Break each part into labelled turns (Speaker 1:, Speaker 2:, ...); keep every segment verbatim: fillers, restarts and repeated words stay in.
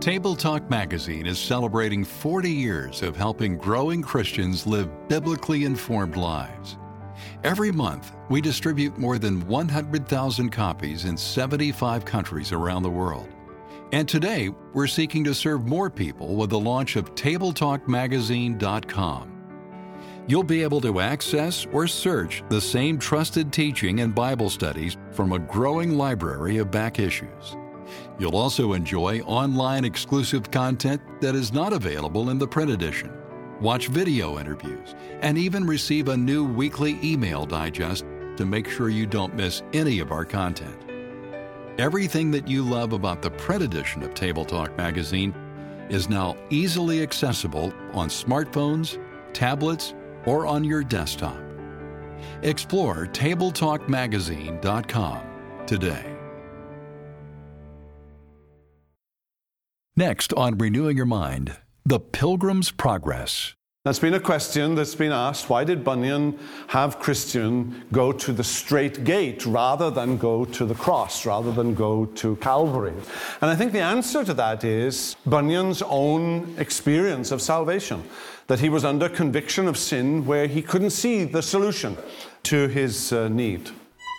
Speaker 1: Table Talk Magazine is celebrating forty years of helping growing Christians live biblically informed lives. Every month, we distribute more than one hundred thousand copies in seventy-five countries around the world. And today, we're seeking to serve more people with the launch of table talk magazine dot com. You'll be able to access or search the same trusted teaching and Bible studies from a growing library of back issues. You'll also enjoy online exclusive content that is not available in the print edition, watch video interviews, and even receive a new weekly email digest to make sure you don't miss any of our content. Everything that you love about the print edition of Table Talk Magazine is now easily accessible on smartphones, tablets, or on your desktop. Explore table talk magazine dot com today. Next on Renewing Your Mind, The Pilgrim's Progress.
Speaker 2: That's been a question that's been asked. Why did Bunyan have Christian go to the straight gate rather than go to the cross, rather than go to Calvary? And I think the answer to that is Bunyan's own experience of salvation, that he was under conviction of sin where he couldn't see the solution to his uh, need.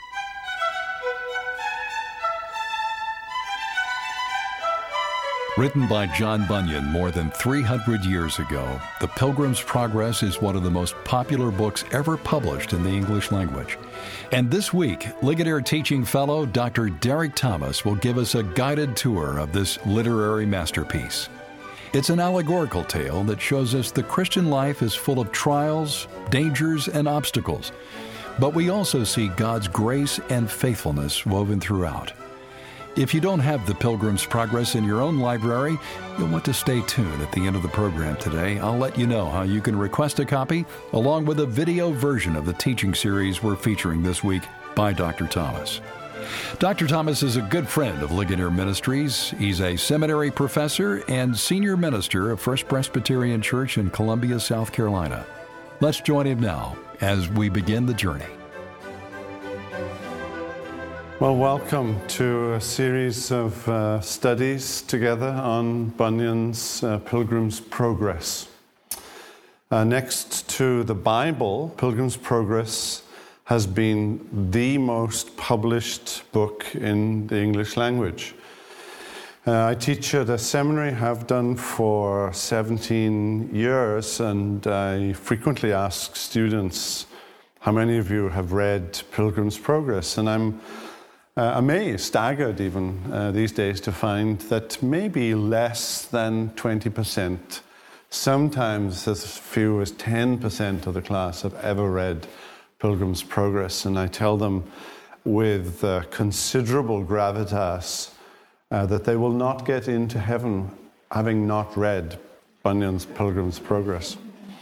Speaker 1: Written by John Bunyan more than three hundred years ago, The Pilgrim's Progress is one of the most popular books ever published in the English language. And this week, Ligonier Teaching Fellow Doctor Derek Thomas will give us a guided tour of this literary masterpiece. It's an allegorical tale that shows us the Christian life is full of trials, dangers, and obstacles. But we also see God's grace and faithfulness woven throughout. If you don't have The Pilgrim's Progress in your own library, you'll want to stay tuned at the end of the program today. I'll let you know how you can request a copy, along with a video version of the teaching series we're featuring this week by Doctor Thomas. Doctor Thomas is a good friend of Ligonier Ministries. He's a seminary professor and senior minister of First Presbyterian Church in Columbia, South Carolina. Let's join him now as we begin the journey.
Speaker 2: Well, welcome to a series of uh, studies together on Bunyan's uh, Pilgrim's Progress. Uh, next to the Bible, Pilgrim's Progress has been the most published book in the English language. Uh, I teach at a seminary, have done for seventeen years, and I frequently ask students, how many of you have read Pilgrim's Progress? And I'm Uh, amazed, staggered even uh, these days to find that maybe less than twenty percent, sometimes as few as ten percent of the class have ever read Pilgrim's Progress. And I tell them with uh, considerable gravitas uh, that they will not get into heaven having not read Bunyan's Pilgrim's Progress.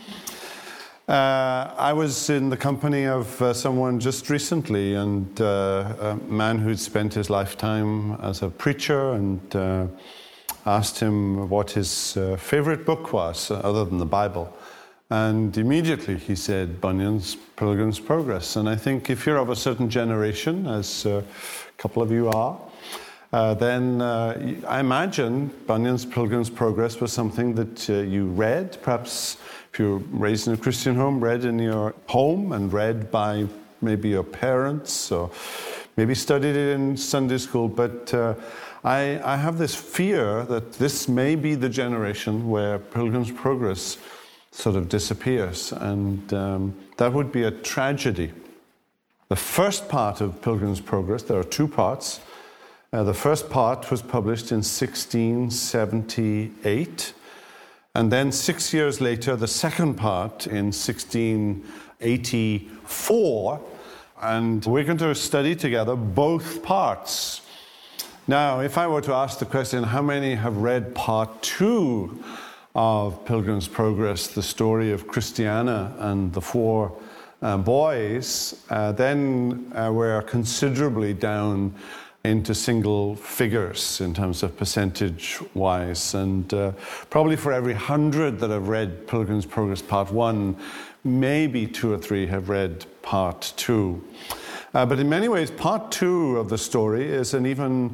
Speaker 2: Uh, I was in the company of uh, someone just recently, and uh, a man who'd spent his lifetime as a preacher, and uh, asked him what his uh, favorite book was, uh, other than the Bible. And immediately he said, Bunyan's Pilgrim's Progress. And I think if you're of a certain generation, as uh, a couple of you are, uh, then uh, I imagine Bunyan's Pilgrim's Progress was something that uh, you read, perhaps if you're raised in a Christian home, read in your home and read by maybe your parents, or maybe studied it in Sunday school. But uh, I, I have this fear that this may be the generation where Pilgrim's Progress sort of disappears, and um, that would be a tragedy. The first part of Pilgrim's Progress, there are two parts. Uh, the first part was published in sixteen seventy-eight. And then six years later, the second part in sixteen eighty-four, and we're going to study together both parts. Now, if I were to ask the question, how many have read part two of Pilgrim's Progress, the story of Christiana and the four uh, boys, uh, then uh, we're considerably down into single figures in terms of percentage-wise. And uh, probably for every hundred that have read Pilgrim's Progress Part One, maybe two or three have read Part Two. Uh, but in many ways, Part Two of the story is an even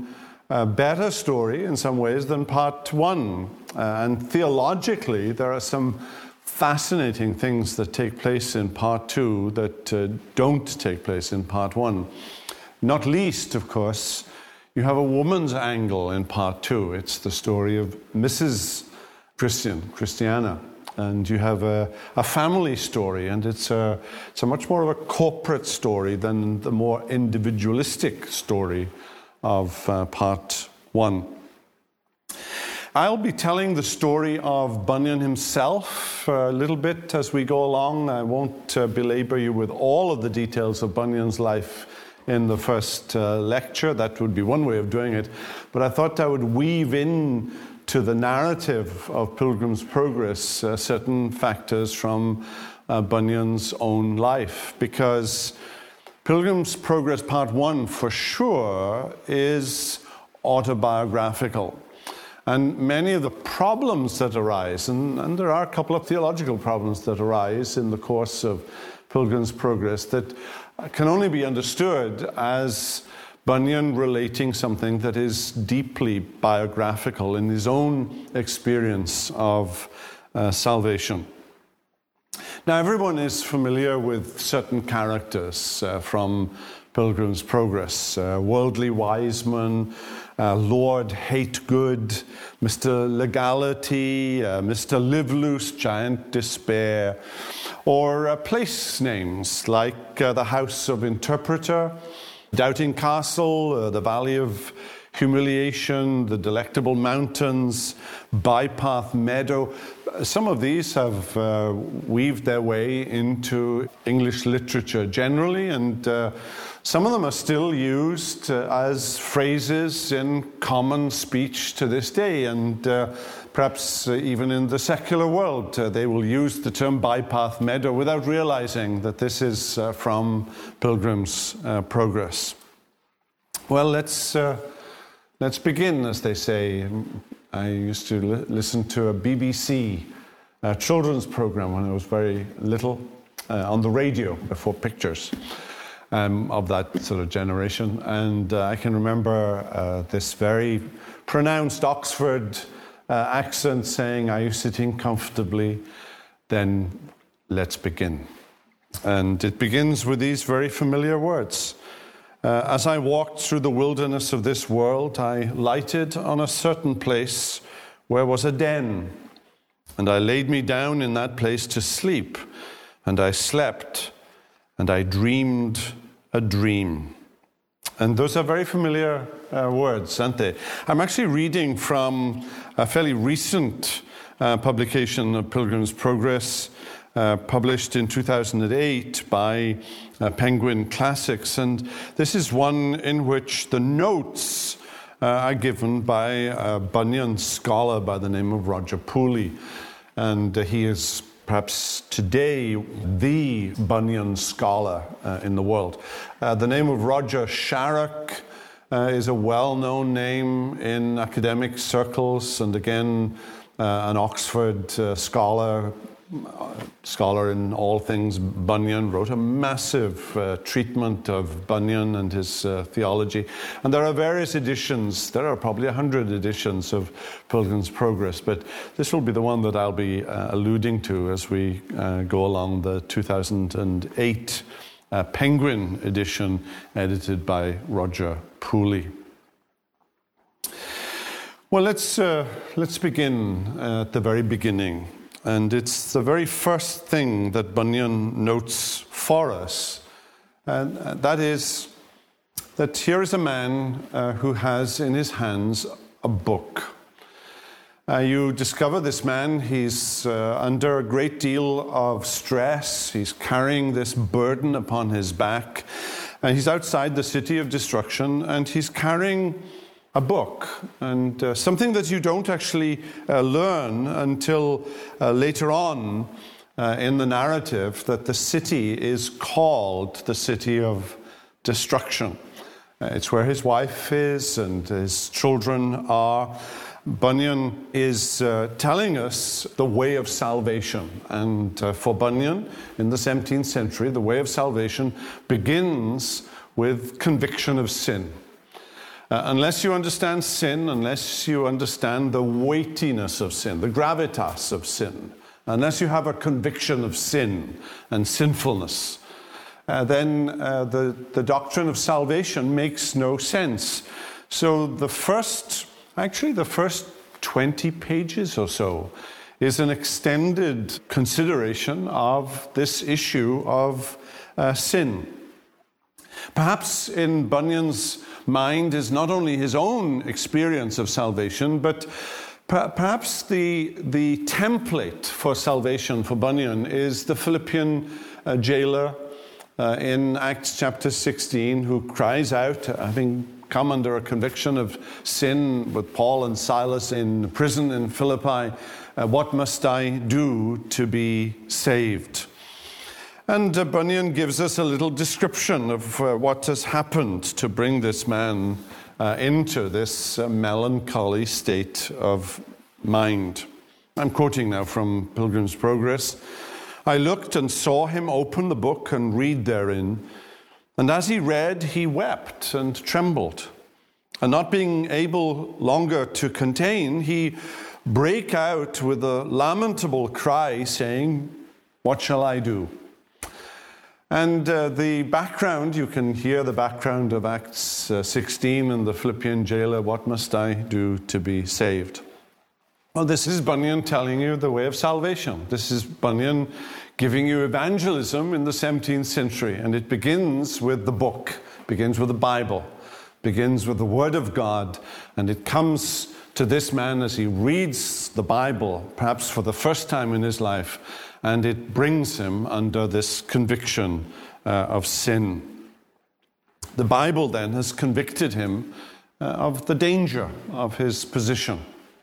Speaker 2: a better story in some ways than part one. Uh, and theologically, there are some fascinating things that take place in part two that uh, don't take place in part one. Not least, of course, you have a woman's angle in part two. It's the story of Missus Christian, Christiana. And you have a, a family story, and it's a, it's a much more of a corporate story than the more individualistic story of uh, part one. I'll be telling the story of Bunyan himself a little bit as we go along. I won't uh, belabor you with all of the details of Bunyan's life in the first uh, lecture. That would be one way of doing it. But I thought I would weave in to the narrative of Pilgrim's Progress uh, certain factors from uh, Bunyan's own life, because Pilgrim's Progress Part one for sure is autobiographical. And many of the problems that arise, and, and there are a couple of theological problems that arise in the course of Pilgrim's Progress that can only be understood as Bunyan relating something that is deeply biographical in his own experience of uh, salvation. Now, everyone is familiar with certain characters uh, from Pilgrim's Progress. Uh, worldly Wiseman, uh, Lord Hategood, Mister Legality, uh, Mister Live Loose, Giant Despair, or uh, place names like uh, the House of Interpreter, Doubting Castle, uh, the Valley of Humiliation, the Delectable Mountains, Bypath Meadow. Some of these have uh, weaved their way into English literature generally, and uh, some of them are still used uh, as phrases in common speech to this day, and uh, perhaps uh, even in the secular world, uh, they will use the term Bypath Meadow without realizing that this is uh, from Pilgrim's uh, Progress. Well, let's uh, let's begin, as they say. I used to li- listen to a B B C uh, children's program when I was very little uh, on the radio before pictures. Um, of that sort of generation. And uh, I can remember uh, this very pronounced Oxford uh, accent saying, "Are you sitting comfortably? Then let's begin." And it begins with these very familiar words. Uh, As I walked through the wilderness of this world, I lighted on a certain place where was a den. And I laid me down in that place to sleep. And I slept. And I dreamed a dream. And those are very familiar uh, words, aren't they? I'm actually reading from a fairly recent uh, publication of Pilgrim's Progress, uh, published in two thousand eight by uh, Penguin Classics. And this is one in which the notes uh, are given by a Bunyan scholar by the name of Roger Pooley. And uh, he is perhaps today the Bunyan scholar uh, in the world. Uh, the name of Roger Sharrock uh, is a well-known name in academic circles, and again, uh, an Oxford uh, scholar, uh, scholar in all things Bunyan, wrote a massive uh, treatment of Bunyan and his uh, theology. And there are various editions, there are probably a hundred editions of Pilgrim's Progress, but this will be the one that I'll be uh, alluding to as we uh, go along, the two thousand eight uh, Penguin edition edited by Roger Pooley. Well, let's, uh, let's begin at the very beginning. And it's the very first thing that Bunyan notes for us. And that is that here is a man uh, who has in his hands a book. Uh, you discover this man, he's uh, under a great deal of stress. He's carrying this burden upon his back. And he's outside the city of destruction, and he's carrying a book, and uh, something that you don't actually uh, learn until uh, later on uh, in the narrative, that the city is called the city of destruction. Uh, it's where his wife is and his children are. Bunyan is uh, telling us the way of salvation. And uh, for Bunyan, in the seventeenth century, the way of salvation begins with conviction of sin. Uh, unless you understand sin, unless you understand the weightiness of sin, the gravitas of sin, unless you have a conviction of sin and sinfulness, uh, then uh, the, the doctrine of salvation makes no sense. So the first, actually the first twenty pages or so is an extended consideration of this issue of uh, sin. Perhaps in Bunyan's mind is not only his own experience of salvation, but per- perhaps the, the template for salvation for Bunyan is the Philippian uh, jailer uh, in Acts chapter sixteen, who cries out, having come under a conviction of sin with Paul and Silas in prison in Philippi, uh, what must I do to be saved? And uh, Bunyan gives us a little description of uh, what has happened to bring this man uh, into this uh, melancholy state of mind. I'm quoting now from Pilgrim's Progress. I looked and saw him open the book and read therein. And as he read, he wept and trembled. And not being able longer to contain, he brake out with a lamentable cry, saying, "What shall I do?" And uh, the background, you can hear the background of Acts uh, sixteen and the Philippian jailer, "What must I do to be saved?" Well, this is Bunyan telling you the way of salvation. This is Bunyan giving you evangelism in the seventeenth century. And it begins with the book, begins with the Bible, begins with the Word of God. And it comes to this man as he reads the Bible, perhaps for the first time in his life, and it brings him under this conviction uh, of sin. The Bible then has convicted him uh, of the danger of his position.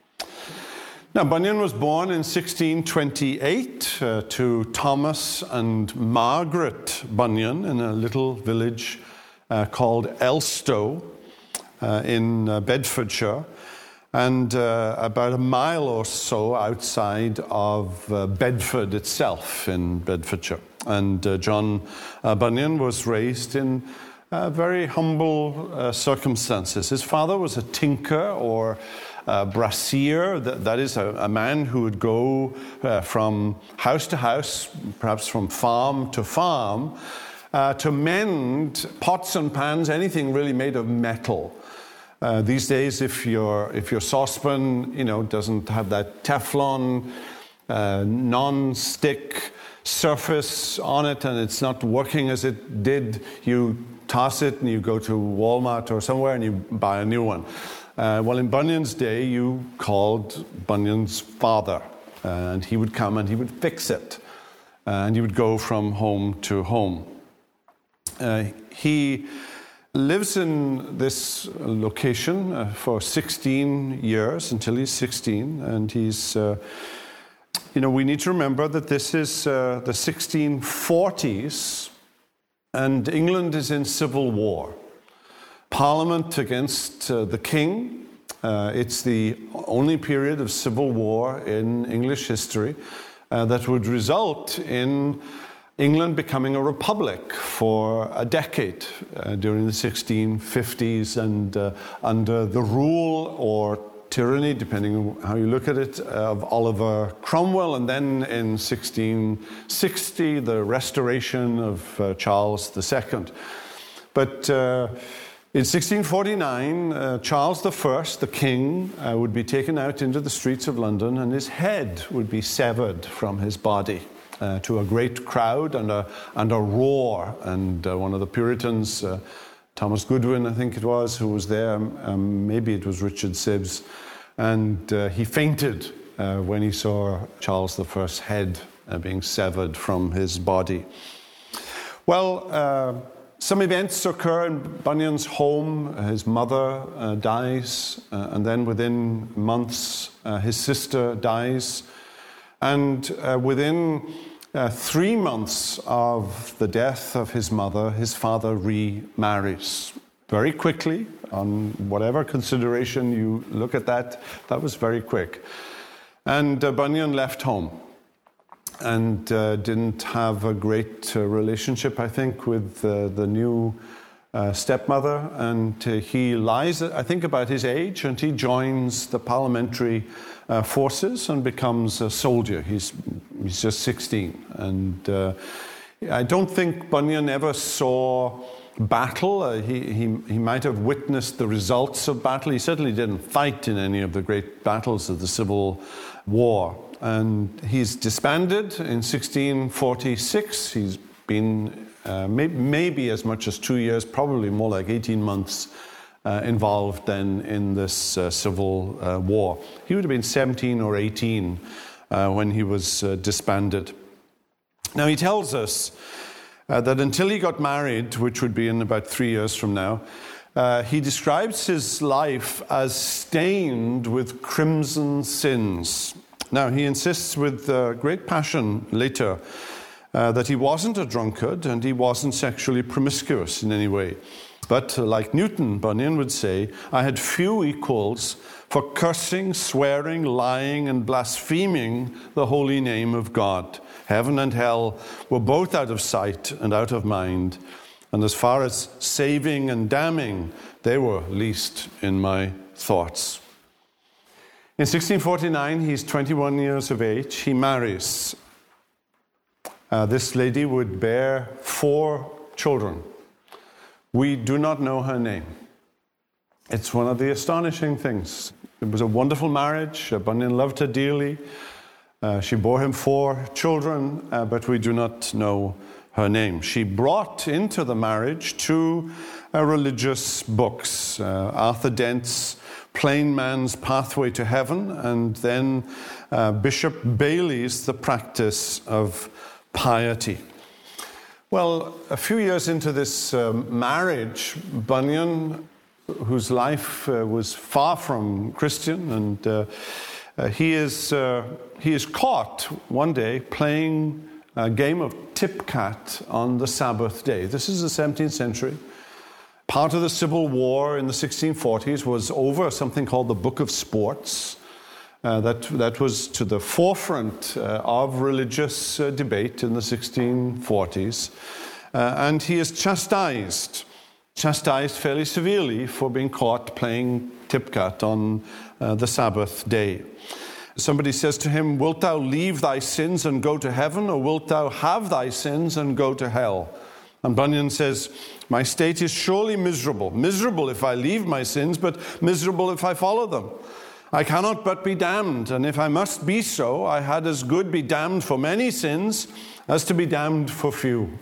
Speaker 2: Now, Bunyan was born in sixteen twenty-eight uh, to Thomas and Margaret Bunyan in a little village uh, called Elstow uh, in uh, Bedfordshire, and uh, about a mile or so outside of uh, Bedford itself in Bedfordshire. And uh, John uh, Bunyan was raised in uh, very humble uh, circumstances. His father was a tinker or Uh, brassier, that, that is a, a man who would go uh, from house to house, perhaps from farm to farm, uh, to mend pots and pans, anything really made of metal. Uh, these days, if your if your saucepan, you know, doesn't have that Teflon uh, non-stick surface on it, and it's not working as it did, you toss it and you go to Walmart or somewhere and you buy a new one. Uh, well, in Bunyan's day, you called Bunyan's father, uh, and he would come and he would fix it, uh, and you would go from home to home. Uh, he lives in this location uh, for sixteen years, until he's sixteen, and he's, uh, you know, we need to remember that this is uh, the sixteen forties, and England is in civil war. Parliament against uh, the king. Uh, it's the only period of civil war in English history uh, that would result in England becoming a republic for a decade uh, during the sixteen fifties, and uh, under the rule or tyranny, depending on how you look at it, of Oliver Cromwell, and then in sixteen sixty, the restoration of uh, Charles the Second. But uh, in sixteen forty-nine, uh, Charles the First, the king, uh, would be taken out into the streets of London, and his head would be severed from his body uh, to a great crowd and a, and a roar. And uh, one of the Puritans, uh, Thomas Goodwin, I think it was, who was there, um, maybe it was Richard Sibbs, and uh, he fainted uh, when he saw Charles the First's head uh, being severed from his body. Well, uh, Some events occur in Bunyan's home. His mother uh, dies, uh, and then within months, uh, his sister dies. And uh, within uh, three months of the death of his mother, his father remarries. Very quickly, on whatever consideration you look at that, that was very quick. And uh, Bunyan left home. And uh, didn't have a great uh, relationship, I think, with uh, the new uh, stepmother, and uh, he lies, I think, about his age, and he joins the parliamentary uh, forces and becomes a soldier. He's, he's just sixteen. And uh, I don't think Bunyan ever saw battle. Uh, he, he, he might have witnessed the results of battle. He certainly didn't fight in any of the great battles of the Civil War. And he's disbanded in sixteen forty-six. He's been uh, may, maybe as much as two years, probably more like eighteen months, uh, involved then in this uh, Civil uh, War. He would have been seventeen or eighteen uh, when he was uh, disbanded. Now he tells us uh, that until he got married, which would be in about three years from now, uh, he describes his life as stained with crimson sins. Now, he insists with uh, great passion later uh, that he wasn't a drunkard and he wasn't sexually promiscuous in any way. But uh, like Newton, Bunyan would say, I had few equals for cursing, swearing, lying, and blaspheming the holy name of God. Heaven and hell were both out of sight and out of mind. And as far as saving and damning, they were least in my thoughts. In sixteen forty-nine, he's twenty-one years of age. He marries. Uh, this lady would bear four children. We do not know her name. It's one of the astonishing things. It was a wonderful marriage. Uh, Bunyan loved her dearly. Uh, she bore him four children, uh, but we do not know her name. She brought into the marriage two uh, religious books, uh, Arthur Dent's Plain Man's Pathway to Heaven, and then uh, Bishop Bailey's The Practice of Piety. Well, a few years into this uh, marriage, Bunyan, whose life uh, was far from Christian, and uh, uh, he is uh, he is caught one day playing a game of tip-cat on the Sabbath day. This is the seventeenth century. Part of the Civil War in the sixteen forties was over something called the Book of Sports. Uh, that, that was to the forefront uh, of religious uh, debate in the sixteen forties. Uh, and he is chastised, chastised fairly severely for being caught playing tip-cat on uh, the Sabbath day. Somebody says to him, wilt thou leave thy sins and go to heaven, or wilt thou have thy sins and go to hell? And Bunyan says, my state is surely miserable. Miserable if I leave my sins, but miserable if I follow them. I cannot but be damned, and if I must be so, I had as good be damned for many sins as to be damned for few.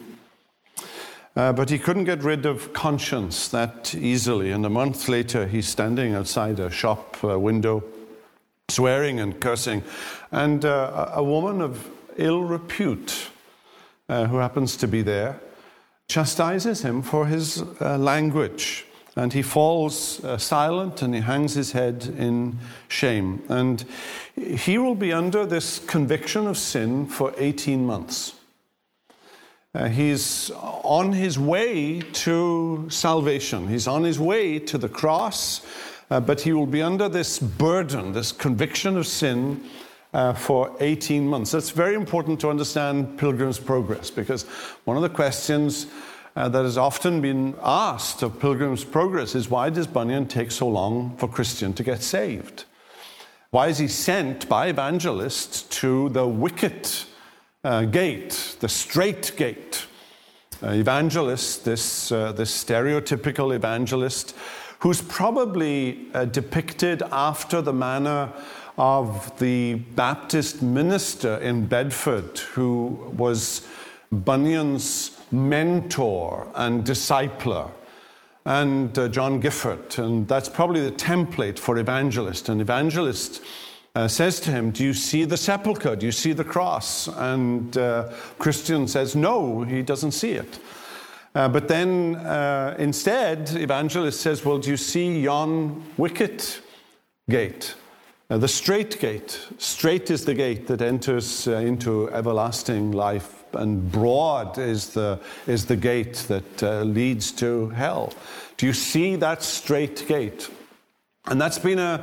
Speaker 2: Uh, but he couldn't get rid of conscience that easily, and a month later he's standing outside a shop uh, window, swearing and cursing, and uh, a woman of ill repute, uh, who happens to be there, chastises him for his uh, language, and he falls uh, silent and he hangs his head in shame. And he will be under this conviction of sin for eighteen months. Uh, he's on his way to salvation. He's on his way to the cross, uh, but he will be under this burden, this conviction of sin uh, for eighteen months. That's very important to understand Pilgrim's Progress, because one of the questions uh, that has often been asked of Pilgrim's Progress is, why does Bunyan take so long for Christian to get saved? Why is he sent by evangelists to the wicket uh, gate, the straight gate? Uh, evangelist, this, uh, this stereotypical evangelist, who's probably uh, depicted after the manner of the Baptist minister in Bedford, who was Bunyan's mentor and discipler, and uh, John Gifford. And that's probably the template for evangelist. An evangelist uh, says to him, do you see the sepulchre? Do you see the cross? And uh, Christian says, no, he doesn't see it. Uh, but then uh, instead, evangelist says, well, do you see yon wicket gate? Uh, the straight gate. Straight is the gate that enters uh, into everlasting life, and broad is the is the gate that uh, leads to hell. Do you see that straight gate? And that's been a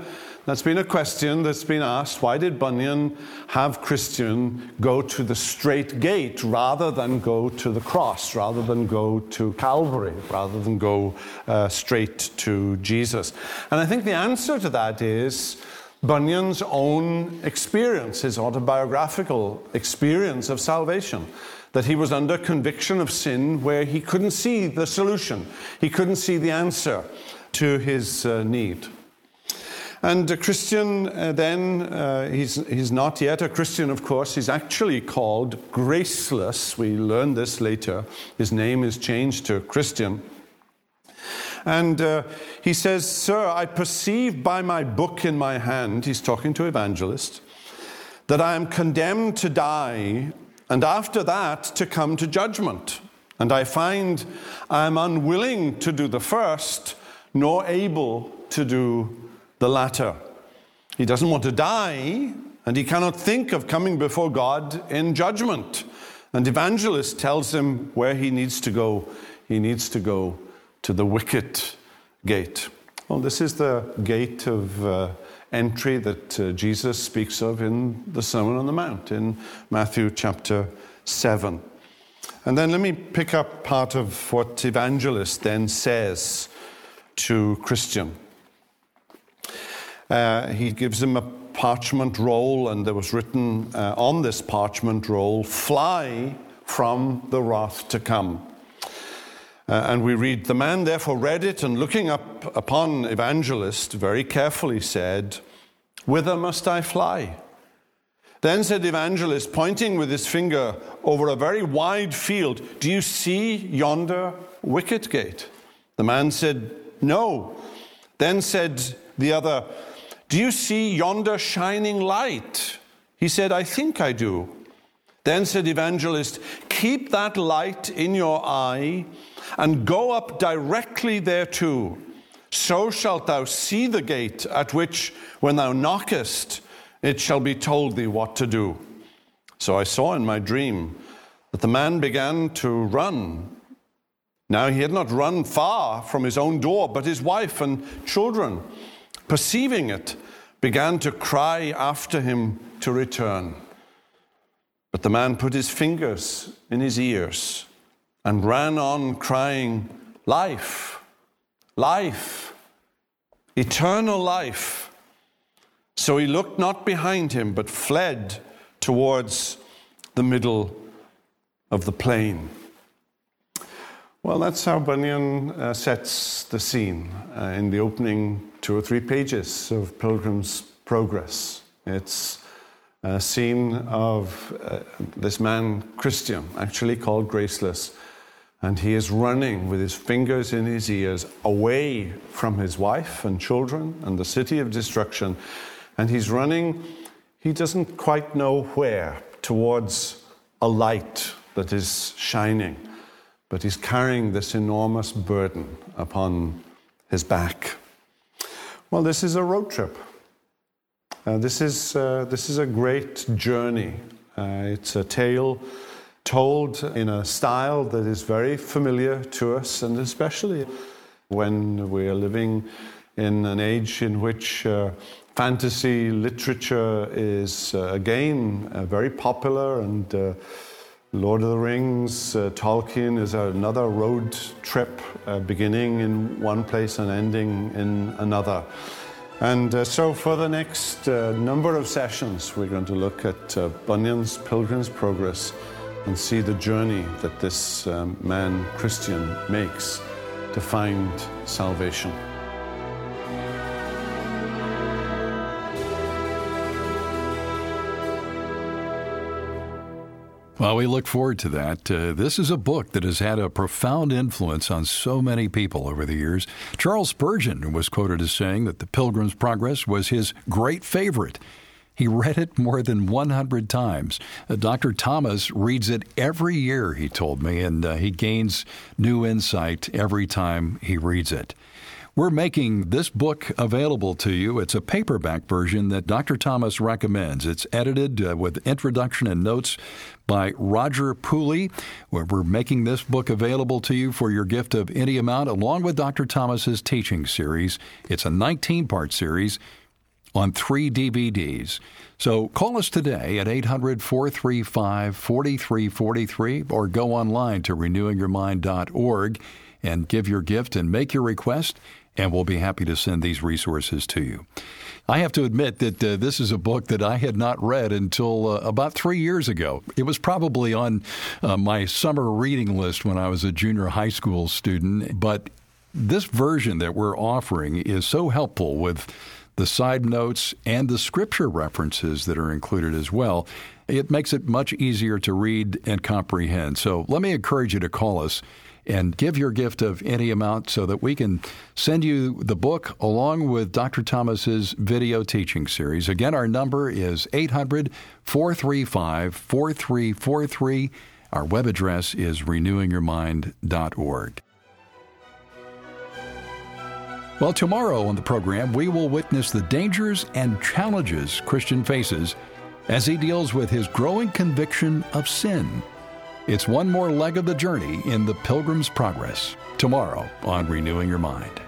Speaker 2: That's been a question that's been asked. Why did Bunyan have Christian go to the straight gate rather than go to the cross, rather than go to Calvary, rather than go uh, straight to Jesus? And I think the answer to that is Bunyan's own experience, his autobiographical experience of salvation, that he was under conviction of sin where he couldn't see the solution. He couldn't see the answer to his uh, need. And a Christian uh, then, uh, he's, he's not yet a Christian, of course. He's actually called Graceless. We learn this later. His name is changed to Christian. And uh, he says, "Sir, I perceive by my book in my hand," he's talking to Evangelist, "that I am condemned to die, and after that to come to judgment. And I find I am unwilling to do the first, nor able to do the latter." He doesn't want to die, and he cannot think of coming before God in judgment. And Evangelist tells him where he needs to go. He needs to go to the wicket gate. Well, this is the gate of uh, entry that uh, Jesus speaks of in the Sermon on the Mount in Matthew chapter seven. And then let me pick up part of what Evangelist then says to Christian. Uh, he gives him a parchment roll, and there was written uh, on this parchment roll, "Fly from the wrath to come." Uh, and we read, "The man therefore read it, and looking up upon Evangelist, very carefully said, 'Whither must I fly?' Then said Evangelist, pointing with his finger over a very wide field, 'Do you see yonder wicket gate?' The man said, 'No.' Then said the other, 'Do you see yonder shining light?' He said, 'I think I do.' Then said Evangelist, 'Keep that light in your eye, and go up directly thereto. So shalt thou see the gate, at which, when thou knockest, it shall be told thee what to do.' So I saw in my dream that the man began to run. Now he had not run far from his own door, but his wife and children, perceiving it, began to cry after him to return. But the man put his fingers in his ears and ran on crying, 'Life, life, eternal life.' So he looked not behind him, but fled towards the middle of the plain." Well, that's how Bunyan uh, sets the scene uh, in the opening two or three pages of Pilgrim's Progress. It's a scene of uh, this man, Christian, actually called Graceless, and he is running with his fingers in his ears away from his wife and children and the city of destruction. And he's running, he doesn't quite know where, towards a light that is shining. But he's carrying this enormous burden upon his back. Well, this is a road trip. Uh, this is uh, this is a great journey. Uh, it's a tale told in a style that is very familiar to us, and especially when we are living in an age in which uh, fantasy literature is uh, again uh, very popular, and uh, Lord of the Rings, uh, Tolkien is another road trip, uh, beginning in one place and ending in another. And uh, so for the next uh, number of sessions, we're going to look at uh, Bunyan's Pilgrim's Progress and see the journey that this um, man, Christian, makes to find salvation.
Speaker 1: Well, we look forward to that. Uh, this is a book that has had a profound influence on so many people over the years. Charles Spurgeon was quoted as saying that The Pilgrim's Progress was his great favorite. He read it more than one hundred times. Uh, Doctor Thomas reads it every year, he told me, and uh, he gains new insight every time he reads it. We're making this book available to you. It's a paperback version that Doctor Thomas recommends. It's edited uh, with introduction and notes by Roger Pooley. We're making this book available to you for your gift of any amount, along with Doctor Thomas's teaching series. It's a nineteen-part series. on three D V Ds. So call us today at eight hundred, four three five, four three four three or go online to renewing your mind dot org and give your gift and make your request, and we'll be happy to send these resources to you. I have to admit that uh, this is a book that I had not read until uh, about three years ago. It was probably on uh, my summer reading list when I was a junior high school student, but this version that we're offering is so helpful with the side notes and the scripture references that are included as well. It makes it much easier to read and comprehend. So let me encourage you to call us and give your gift of any amount so that we can send you the book along with Doctor Thomas's video teaching series. Again, our number is eight hundred, four three five, four three four three. Our web address is renewing your mind dot org. Well, tomorrow on the program, we will witness the dangers and challenges Christian faces as he deals with his growing conviction of sin. It's one more leg of the journey in the Pilgrim's Progress, tomorrow on Renewing Your Mind.